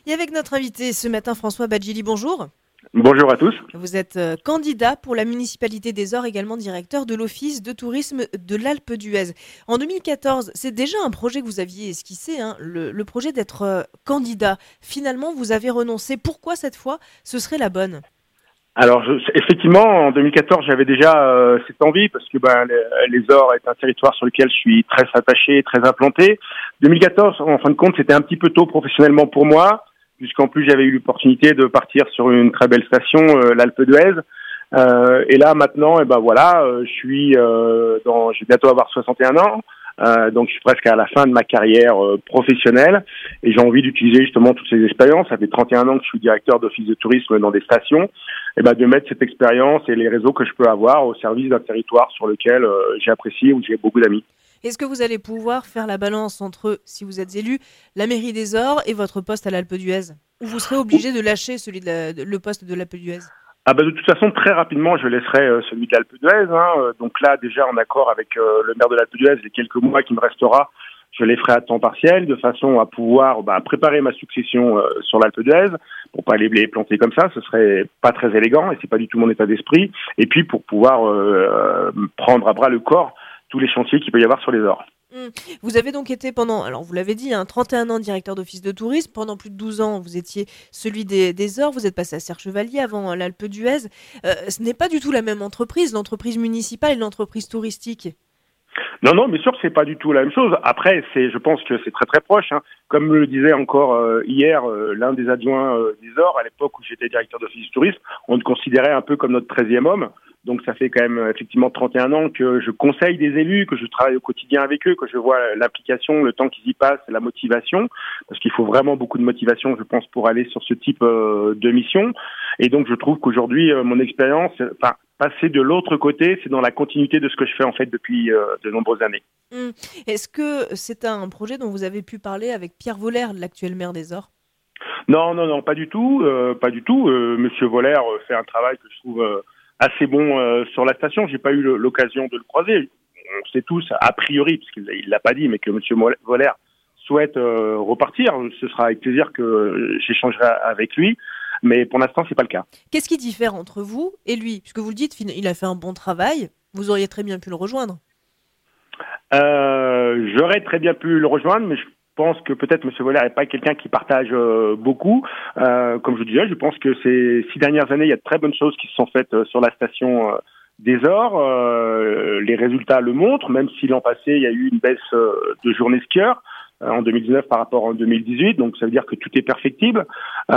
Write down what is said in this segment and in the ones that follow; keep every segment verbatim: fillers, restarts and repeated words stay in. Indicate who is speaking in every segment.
Speaker 1: Et avec notre invité ce matin, François Badjili, bonjour.
Speaker 2: Bonjour à tous.
Speaker 1: Vous êtes euh, candidat pour la municipalité des Ors, également directeur de l'Office de tourisme de l'Alpe d'Huez. En deux mille quatorze, c'est déjà un projet que vous aviez esquissé, hein, le, le projet d'être euh, candidat. Finalement, vous avez renoncé. Pourquoi cette fois ce serait la bonne ?
Speaker 2: Alors, je, effectivement, en deux mille quatorze, j'avais déjà euh, cette envie parce que ben, les, les Ors est un territoire sur lequel je suis très attaché, très implanté. deux mille quatorze, en fin de compte, c'était un petit peu tôt professionnellement pour moi, puisqu'en plus j'avais eu l'opportunité de partir sur une très belle station, euh, l'Alpe d'Huez. Euh, et là, maintenant, et ben voilà, euh, je suis euh, dans, je vais bientôt avoir soixante et un ans. Euh, donc je suis presque à la fin de ma carrière euh, professionnelle et j'ai envie d'utiliser justement toutes ces expériences. Ça fait trente et un ans que je suis directeur d'office de tourisme dans des stations, et ben de mettre cette expérience et les réseaux que je peux avoir au service d'un territoire sur lequel euh, j'ai apprécié, où j'ai beaucoup d'amis.
Speaker 1: Est-ce que vous allez pouvoir faire la balance entre, si vous êtes élu, la mairie des Ors et votre poste à l'Alpe d'Huez ? Ou vous serez obligé de lâcher celui de la, de, le poste de l'Alpe d'Huez ?
Speaker 2: Ah bah de toute façon, très rapidement, je laisserai euh, celui de l'Alpe d'Huez. Hein. Donc là, déjà en accord avec euh, le maire de l'Alpe d'Huez, les quelques mois qui me restera, je les ferai à temps partiel, de façon à pouvoir bah, préparer ma succession euh, sur l'Alpe d'Huez, pour pas les, les planter comme ça, ce serait pas très élégant et c'est pas du tout mon état d'esprit. Et puis pour pouvoir euh, prendre à bras le corps tous les chantiers qu'il peut y avoir sur les Ors.
Speaker 1: Vous avez donc été pendant, alors vous l'avez dit, hein, trente et un ans directeur d'office de tourisme. Pendant plus de douze ans, vous étiez celui des, des Ors. Vous êtes passé à Serre-Chevalier avant l'Alpe d'Huez. Euh, ce n'est pas du tout la même entreprise, l'entreprise municipale et l'entreprise touristique.
Speaker 2: Non, non, mais sûr que c'est pas du tout la même chose. Après, c'est, je pense que c'est très très proche. Hein. Comme le disait encore euh, hier euh, l'un des adjoints euh, des Ors, à l'époque où j'étais directeur d'office de tourisme, on me considérait un peu comme notre treizième homme. Donc ça fait quand même effectivement trente et un ans que je conseille des élus, que je travaille au quotidien avec eux, que je vois l'implication, le temps qu'ils y passent, la motivation, parce qu'il faut vraiment beaucoup de motivation, je pense, pour aller sur ce type euh, de mission. Et donc je trouve qu'aujourd'hui, euh, mon expérience, enfin, passer de l'autre côté, c'est dans la continuité de ce que je fais en fait depuis euh, de nombreuses années.
Speaker 1: Mmh. Est-ce que c'est un projet dont vous avez pu parler avec Pierre Voller, l'actuel maire des Ors ?
Speaker 2: Non, non, non, pas du tout, euh, pas du tout. Euh, Monsieur Voller fait un travail que je trouve euh, assez bon euh, sur la station. J'ai pas eu l'occasion de le croiser. On sait tous, a priori, parce qu'il il l'a pas dit, mais que Monsieur Voller souhaite euh, repartir. Ce sera avec plaisir que j'échangerai avec lui. Mais pour l'instant, c'est pas le cas.
Speaker 1: Qu'est-ce qui diffère entre vous et lui ? Puisque vous le dites, il a fait un bon travail. Vous auriez très bien pu le rejoindre.
Speaker 2: Euh, j'aurais très bien pu le rejoindre, mais je Je pense que peut-être M. Voller n'est pas quelqu'un qui partage euh, beaucoup. Euh, comme je disais, je pense que ces six dernières années, il y a de très bonnes choses qui se sont faites euh, sur la station euh, des Ors. Euh, les résultats le montrent, même si l'an passé, il y a eu une baisse euh, de journées skieurs euh, en deux mille dix-neuf par rapport en deux mille dix-huit. Donc, ça veut dire que tout est perfectible.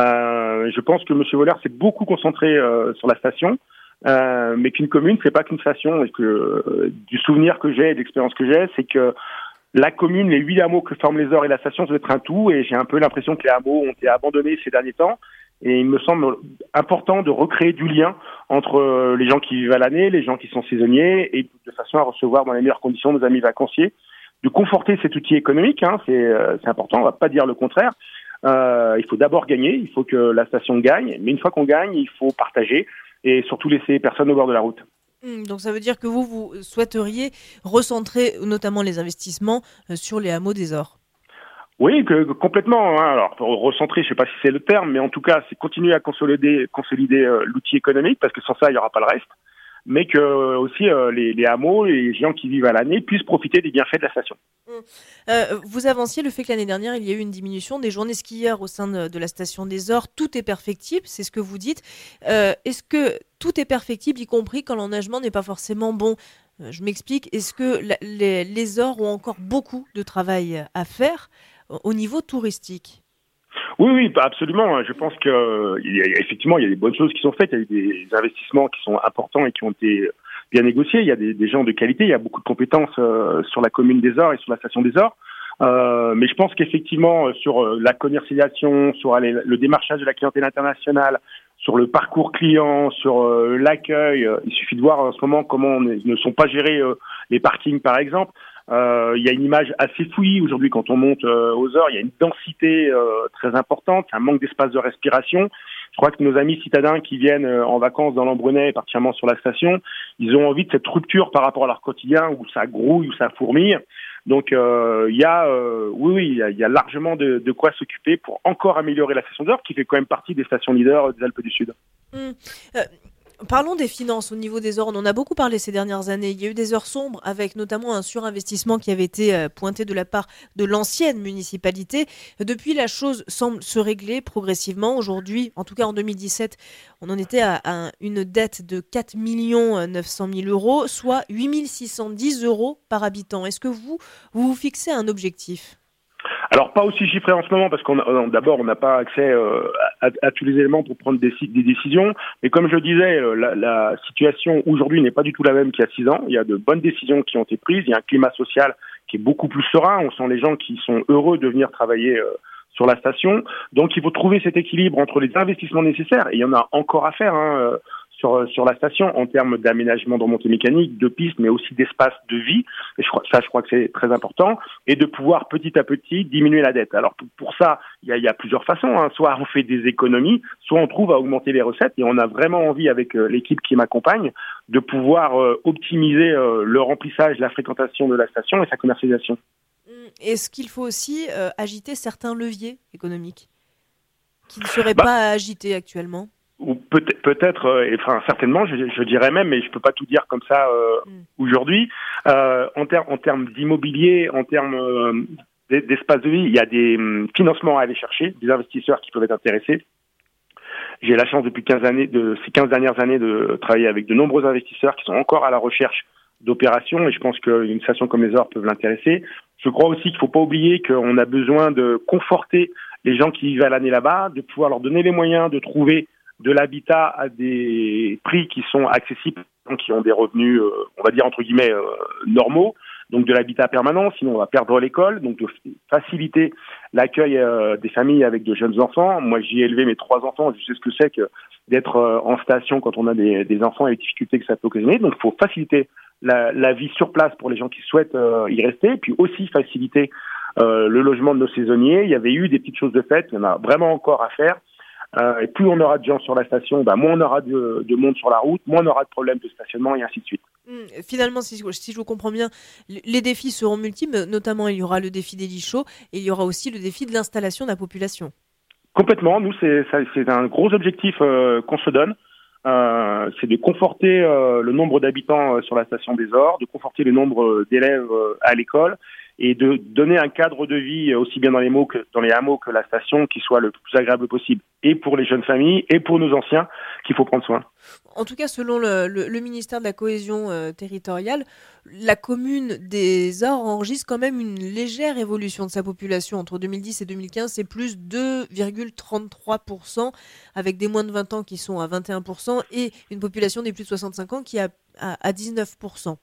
Speaker 2: Euh, je pense que M. Voller s'est beaucoup concentré euh, sur la station. Euh, mais qu'une commune, c'est pas qu'une station. Et que euh, du souvenir que j'ai et de l'expérience que j'ai, c'est que la commune, les huit hameaux que forment les Ors et la station, ça doit être un tout. Et j'ai un peu l'impression que les hameaux ont été abandonnés ces derniers temps. Et il me semble important de recréer du lien entre les gens qui vivent à l'année, les gens qui sont saisonniers, et de façon à recevoir dans les meilleures conditions nos amis vacanciers. De conforter cet outil économique, hein, c'est, c'est important, on va pas dire le contraire. Euh, il faut d'abord gagner, il faut que la station gagne. Mais une fois qu'on gagne, il faut partager et surtout laisser personne au bord de la route.
Speaker 1: Donc ça veut dire que vous, vous souhaiteriez recentrer notamment les investissements sur les hameaux des Ors.
Speaker 2: Oui, que, que complètement. Hein. Alors, pour recentrer, je ne sais pas si c'est le terme, mais en tout cas, c'est continuer à consolider, consolider euh, l'outil économique, parce que sans ça, il n'y aura pas le reste. Mais que euh, aussi euh, les, les hameaux, les gens qui vivent à l'année puissent profiter des bienfaits de la station.
Speaker 1: Euh, vous avanciez le fait que l'année dernière, il y a eu une diminution des journées skieurs au sein de, de la station des Ors. Tout est perfectible, c'est ce que vous dites. Euh, est-ce que tout est perfectible, y compris quand l'enneigement n'est pas forcément bon ? euh, Je m'explique. Est-ce que la, les, les Ors ont encore beaucoup de travail à faire au niveau touristique ?
Speaker 2: Oui, oui, absolument. Je pense que il y a, effectivement, il y a des bonnes choses qui sont faites. Il y a des investissements qui sont importants et qui ont été bien négociés. Il y a des, des gens de qualité. Il y a beaucoup de compétences euh, sur la commune des Ors et sur la station des Ors. Euh, mais je pense qu'effectivement, sur la commercialisation, sur allez, le démarchage de la clientèle internationale, sur le parcours client, sur euh, l'accueil, euh, il suffit de voir en ce moment comment on est, ne sont pas gérés euh, les parkings, par exemple. Euh, il y a une image assez fouillie aujourd'hui quand on monte euh, aux Ors. Il y a une densité euh, très importante, un manque d'espace de respiration. Je crois que nos amis citadins qui viennent euh, en vacances dans l'Embrenais, particulièrement sur la station, ils ont envie de cette rupture par rapport à leur quotidien où ça grouille, où ça fourmille. Donc euh, il y a, euh, oui, oui, il y a, il y a largement de, de quoi s'occuper pour encore améliorer la station des Ors, qui fait quand même partie des stations leaders des Alpes du Sud.
Speaker 1: Mmh. Euh, Parlons des finances au niveau des heures. On en a beaucoup parlé ces dernières années. Il y a eu des heures sombres avec notamment un surinvestissement qui avait été euh, pointé de la part de l'ancienne municipalité. Depuis, la chose semble se régler progressivement. Aujourd'hui, en tout cas en deux mille dix-sept, on en était à, à une dette de quatre millions neuf cent mille euros, soit huit mille six cent dix euros par habitant. Est-ce que vous, vous vous fixez un objectif ?
Speaker 2: Alors pas aussi chiffré en ce moment parce qu'on a, d'abord on n'a pas accès euh, à, à tous les éléments pour prendre des, des décisions. Mais comme je disais, la, la situation aujourd'hui n'est pas du tout la même qu'il y a six ans. Il y a de bonnes décisions qui ont été prises. Il y a un climat social qui est beaucoup plus serein. On sent les gens qui sont heureux de venir travailler euh, sur la station. Donc il faut trouver cet équilibre entre les investissements nécessaires. Et il y en a encore à faire. Hein, sur sur la station en termes d'aménagement de remontée mécanique, de pistes, mais aussi d'espace de vie. Et je crois, ça, je crois que c'est très important. Et de pouvoir petit à petit diminuer la dette. Alors pour, pour ça, il y a, il y a plusieurs façons. Hein. Soit on fait des économies, soit on trouve à augmenter les recettes. Et on a vraiment envie, avec euh, l'équipe qui m'accompagne, de pouvoir euh, optimiser euh, le remplissage, la fréquentation de la station et sa commercialisation.
Speaker 1: Est-ce qu'il faut aussi euh, agiter certains leviers économiques qui ne seraient
Speaker 2: bah,
Speaker 1: pas agités actuellement ?
Speaker 2: Ou peut-être, peut-être euh, enfin certainement, je, je dirais même, mais je peux pas tout dire comme ça euh, mm. aujourd'hui. Euh, en, ter- en termes d'immobilier, en termes euh, d'espace de vie, il y a des um, financements à aller chercher, des investisseurs qui peuvent être intéressés. J'ai la chance depuis quinze années, de ces quinze dernières années, de travailler avec de nombreux investisseurs qui sont encore à la recherche d'opérations, et je pense qu'une station comme les Ors peuvent l'intéresser. Je crois aussi qu'il faut pas oublier qu'on a besoin de conforter les gens qui vivent à l'année là-bas, de pouvoir leur donner les moyens de trouver de l'habitat à des prix qui sont accessibles, qui ont des revenus, euh, on va dire entre guillemets, euh, normaux, donc de l'habitat permanent, sinon on va perdre l'école, donc de faciliter l'accueil euh, des familles avec de jeunes enfants. Moi, j'y ai élevé mes trois enfants, je sais ce que c'est que d'être euh, en station quand on a des, des enfants et les difficultés que ça peut occasionner, donc il faut faciliter la, la vie sur place pour les gens qui souhaitent euh, y rester, puis aussi faciliter euh, le logement de nos saisonniers. Il y avait eu des petites choses de fait, il y en a vraiment encore à faire. Euh, et plus on aura de gens sur la station, bah, moins on aura de, de monde sur la route, moins on aura de problèmes de stationnement et ainsi de suite.
Speaker 1: Mmh, finalement, si, si je vous comprends bien, les défis seront multiples, notamment il y aura le défi des lits chauds et il y aura aussi le défi de l'installation de la population.
Speaker 2: Complètement, nous c'est, ça, c'est un gros objectif euh, qu'on se donne, euh, c'est de conforter euh, le nombre d'habitants euh, sur la station des Ors, de conforter le nombre d'élèves euh, à l'école, et de donner un cadre de vie aussi bien dans les, mots que, dans les hameaux que la station qui soit le plus agréable possible, et pour les jeunes familles et pour nos anciens qu'il faut prendre soin.
Speaker 1: En tout cas, selon le, le, le ministère de la Cohésion euh, territoriale, la commune des Ors enregistre quand même une légère évolution de sa population. Entre deux mille dix et deux mille quinze, c'est plus deux virgule trente-trois pour cent, avec des moins de vingt ans qui sont à vingt et un pour cent et une population des plus de soixante-cinq ans qui est à, à, à dix-neuf pour cent.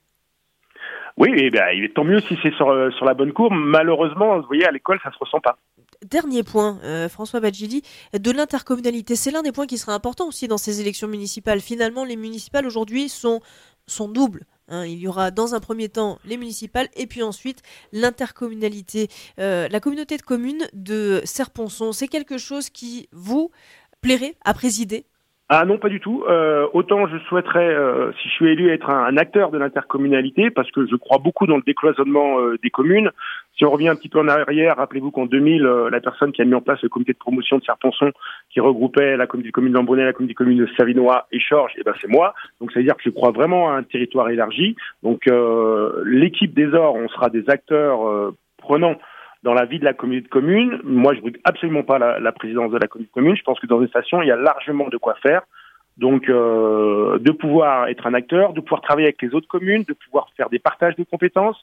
Speaker 2: Oui, et ben, tant mieux si c'est sur, sur la bonne courbe. Malheureusement, vous voyez, à l'école, ça ne se ressent pas.
Speaker 1: Dernier point, euh, François Badjili, de l'intercommunalité. C'est l'un des points qui sera important aussi dans ces élections municipales. Finalement, les municipales aujourd'hui sont, sont doubles. Hein. Il y aura dans un premier temps les municipales et puis ensuite l'intercommunalité. Euh, la communauté de communes de Serre-Ponçon, c'est quelque chose qui vous plairait à présider ?
Speaker 2: Ah non, pas du tout. Euh, autant je souhaiterais, euh, si je suis élu, être un, un acteur de l'intercommunalité, parce que je crois beaucoup dans le décloisonnement euh, des communes. Si on revient un petit peu en arrière, rappelez-vous qu'en deux mille, euh, la personne qui a mis en place le comité de promotion de Serre-Ponçon, qui regroupait la communauté de communes d'Ambronay, la communauté de communes de Savinois et Chorges, eh ben c'est moi. Donc ça veut dire que je crois vraiment à un territoire élargi. Donc euh, l'équipe des Ors, on sera des acteurs euh, prenants dans la vie de la communauté de communes. Moi, je ne brûle absolument pas la, la présidence de la communauté de communes. Je pense que dans une station, il y a largement de quoi faire. Donc, euh, de pouvoir être un acteur, de pouvoir travailler avec les autres communes, de pouvoir faire des partages de compétences.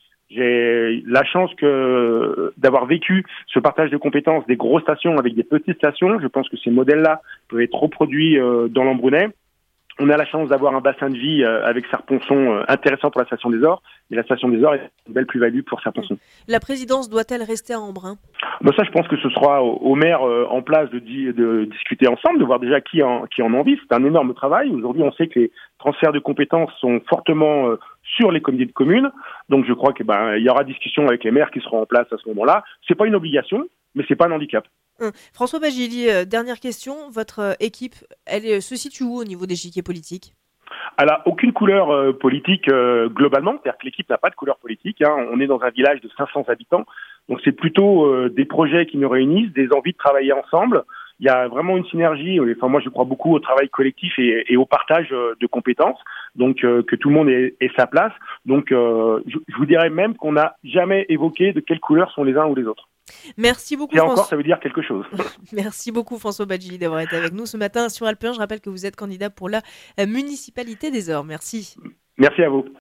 Speaker 2: J'ai la chance que d'avoir vécu ce partage de compétences des grosses stations avec des petites stations. Je pense que ces modèles-là peuvent être reproduits euh, dans l'Ambronay. On a la chance d'avoir un bassin de vie euh, avec Serre-Ponçon euh, intéressant pour la station des Ors. Et la station des Ors est une belle plus-value pour Serre-Ponçon.
Speaker 1: La présidence doit-elle rester à Embrun ?
Speaker 2: Ben ça, je pense que ce sera au, au maire euh, en place de, di- de discuter ensemble, de voir déjà qui en, qui en a envie. C'est un énorme travail. Aujourd'hui, on sait que les transferts de compétences sont fortement euh, sur les comités de communes. Donc, je crois que ben il y aura discussion avec les maires qui seront en place à ce moment-là. C'est pas une obligation, mais c'est pas un handicap.
Speaker 1: Hum. François Badjili, euh, dernière question. Votre euh, équipe, elle euh, se situe où au niveau des échiquier politique ?
Speaker 2: Elle n'a aucune couleur euh, politique euh, globalement, c'est-à-dire que l'équipe n'a pas de couleur politique. Hein. On est dans un village de cinq cents habitants, donc c'est plutôt euh, des projets qui nous réunissent, des envies de travailler ensemble. Il y a vraiment une synergie. Enfin, moi, je crois beaucoup au travail collectif et, et au partage euh, de compétences, donc euh, que tout le monde ait, ait sa place. Donc, euh, je, je vous dirais même qu'on n'a jamais évoqué de quelle couleur sont les uns ou les autres.
Speaker 1: Merci beaucoup.
Speaker 2: Et encore,
Speaker 1: François...
Speaker 2: ça veut dire quelque chose.
Speaker 1: Merci beaucoup François Badji d'avoir été avec nous ce matin sur Alpe un. Je rappelle que vous êtes candidat pour la municipalité des Ors. Merci.
Speaker 2: Merci à vous.